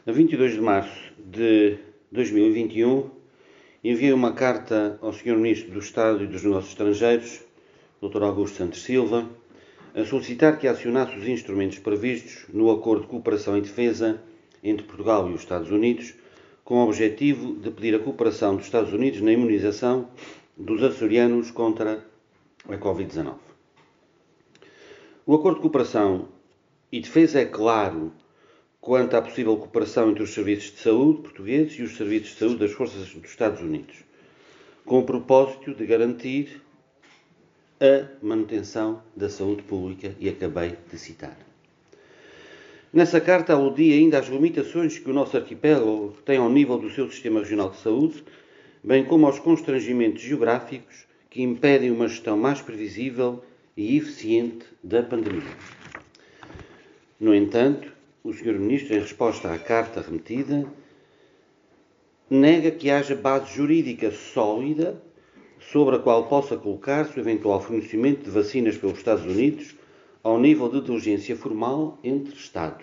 A 22 de março de 2021, enviei uma carta ao Sr. Ministro do Estado e dos Negócios Estrangeiros, Dr. Augusto Santos Silva, a solicitar que acionasse os instrumentos previstos no Acordo de Cooperação e Defesa entre Portugal e os Estados Unidos, com o objetivo de pedir a cooperação dos Estados Unidos na imunização dos açorianos contra a Covid-19. O Acordo de Cooperação e Defesa é claro quanto à possível cooperação entre os serviços de saúde portugueses e os serviços de saúde das forças dos Estados Unidos, com o propósito de garantir a manutenção da saúde pública, e acabei de citar. Nessa carta aludi ainda às limitações que o nosso arquipélago tem ao nível do seu sistema regional de saúde, bem como aos constrangimentos geográficos que impedem uma gestão mais previsível e eficiente da pandemia. No entanto, o Sr. Ministro, em resposta à carta remetida, nega que haja base jurídica sólida sobre a qual possa colocar-se o eventual fornecimento de vacinas pelos Estados Unidos ao nível de diligência formal entre Estados.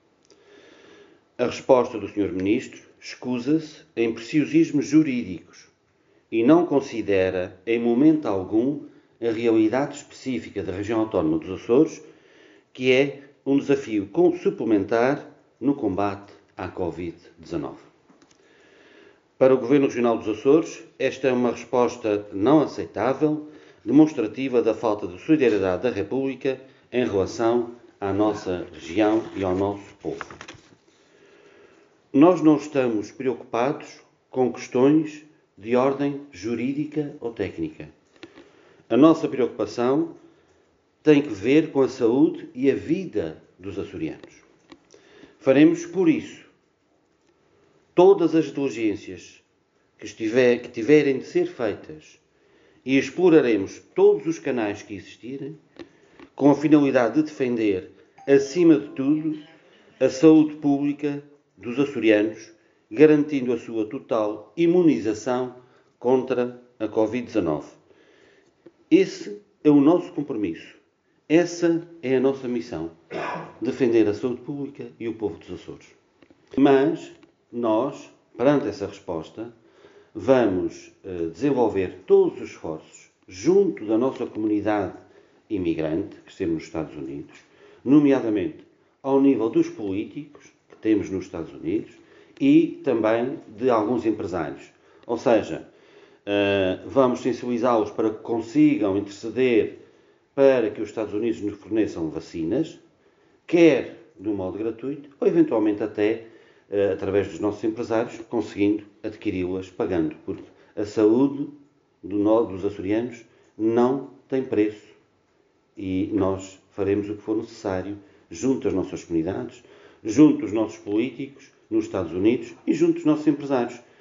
A resposta do Sr. Ministro escusa-se em preciosismos jurídicos e não considera, em momento algum, a realidade específica da região autónoma dos Açores, que é um desafio suplementar no combate à Covid-19. Para o Governo Regional dos Açores, esta é uma resposta não aceitável, demonstrativa da falta de solidariedade da República em relação à nossa região e ao nosso povo. Nós não estamos preocupados com questões de ordem jurídica ou técnica. A nossa preocupação tem que ver com a saúde e a vida dos açorianos. Faremos, por isso, todas as diligências que tiverem de ser feitas e exploraremos todos os canais que existirem com a finalidade de defender, acima de tudo, a saúde pública dos açorianos, garantindo a sua total imunização contra a Covid-19. Esse é o nosso compromisso. Essa é a nossa missão, defender a saúde pública e o povo dos Açores. Mas nós, perante essa resposta, vamos desenvolver todos os esforços junto da nossa comunidade imigrante, que temos nos Estados Unidos, nomeadamente ao nível dos políticos que temos nos Estados Unidos e também de alguns empresários. Ou seja, vamos sensibilizá-los para que consigam interceder para que os Estados Unidos nos forneçam vacinas, quer de um modo gratuito, ou eventualmente até através dos nossos empresários, conseguindo adquiri-las pagando, porque a saúde dos açorianos não tem preço e nós faremos o que for necessário junto às nossas comunidades, junto aos nossos políticos nos Estados Unidos e junto aos nossos empresários